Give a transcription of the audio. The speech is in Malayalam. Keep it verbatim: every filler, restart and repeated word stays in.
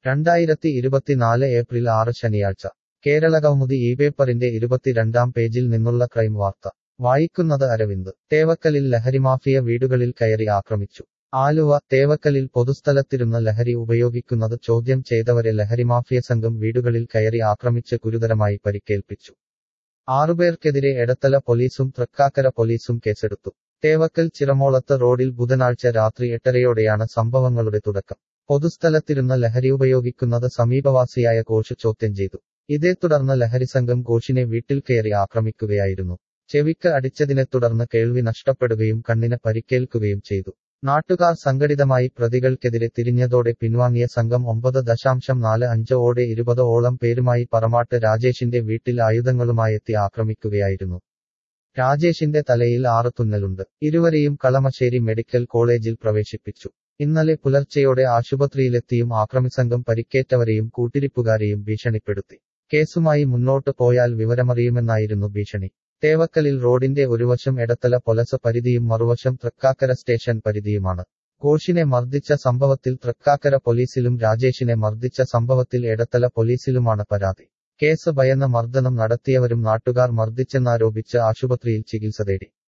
രണ്ടായിരത്തി ഇരുപത്തിനാല് ഏപ്രിൽ ആറ് ശനിയാഴ്ച കേരളകൗമുദി ഈ പേപ്പറിന്റെ ഇരുപത്തിരണ്ടാം പേജിൽ നിന്നുള്ള ക്രൈം വാർത്ത വായിക്കുന്നത് അരവിന്ദ് തേവക്കലിൽ ലഹരിമാഫിയ വീടുകളിൽ കയറി ആക്രമിച്ചു ആലുവ തേവക്കലിൽ പൊതുസ്ഥലത്തിരുന്ന് ലഹരി ഉപയോഗിക്കുന്നത് ചോദ്യം ചെയ്തവരെ ലഹരിമാഫിയ സംഘം വീടുകളിൽ കയറി ആക്രമിച്ച് ഗുരുതരമായി പരിക്കേൽപ്പിച്ചു ആറുപേർക്കെതിരെ എടത്തല പോലീസും തൃക്കാക്കര പോലീസും കേസെടുത്തു തേവക്കൽ ചിറമോളത്ത് റോഡിൽ ബുധനാഴ്ച രാത്രി എട്ടരയോടെയാണ് സംഭവങ്ങളുടെ തുടക്കം പൊതുസ്ഥലത്തിരുന്ന് ലഹരി ഉപയോഗിക്കുന്നത് സമീപവാസിയായ ഘോഷ് ചോദ്യം ചെയ്തു ഇതേ തുടർന്ന് ലഹരിസംഘം ഘോഷിനെ വീട്ടിൽ കയറി ആക്രമിക്കുകയായിരുന്നു ചെവിക്ക് അടിച്ചതിനെ തുടർന്ന് കേൾവി നഷ്ടപ്പെടുകയും കണ്ണിന് പരിക്കേൽക്കുകയും ചെയ്തു നാട്ടുകാർ സംഘടിതമായി പ്രതികൾക്കെതിരെ തിരിഞ്ഞതോടെ പിൻവാങ്ങിയ സംഘം ഒമ്പത് ദശാംശം നാല് അഞ്ച് ഓടെ ഇരുപത് ഓളം പേരുമായി പറമാട്ട് രാജേഷിന്റെ വീട്ടിൽ ആയുധങ്ങളുമായെത്തി ആക്രമിക്കുകയായിരുന്നു രാജേഷിന്റെ തലയിൽ ആറ് തുന്നലുണ്ട് ഇരുവരെയും കളമശ്ശേരി മെഡിക്കൽ കോളേജിൽ പ്രവേശിപ്പിച്ചു ഇന്നലെ പുലർച്ചെയോടെ ആശുപത്രിയിലെത്തിയും ആക്രമിസംഘം പരിക്കേറ്റവരെയും കൂട്ടിരിപ്പുകാരെയും ഭീഷണിപ്പെടുത്തി കേസുമായി മുന്നോട്ട് പോയാൽ വിവരമറിയുമെന്നായിരുന്നു ഭീഷണി തേവക്കലിൽ റോഡിന്റെ ഒരുവശം എടത്തല പൊലസ് പരിധിയും മറുവശം തൃക്കാക്കര സ്റ്റേഷൻ പരിധിയുമാണ് ഘോഷിനെ മർദ്ദിച്ച സംഭവത്തിൽ തൃക്കാക്കര പോലീസിലും രാജേഷിനെ മർദ്ദിച്ച സംഭവത്തിൽ എടത്തല പോലീസിലുമാണ് പരാതി കേസ് ഭയന്ന മർദ്ദനം നടത്തിയവരും നാട്ടുകാർ മർദ്ദിച്ചെന്നാരോപിച്ച് ആശുപത്രിയിൽ ചികിത്സ തേടി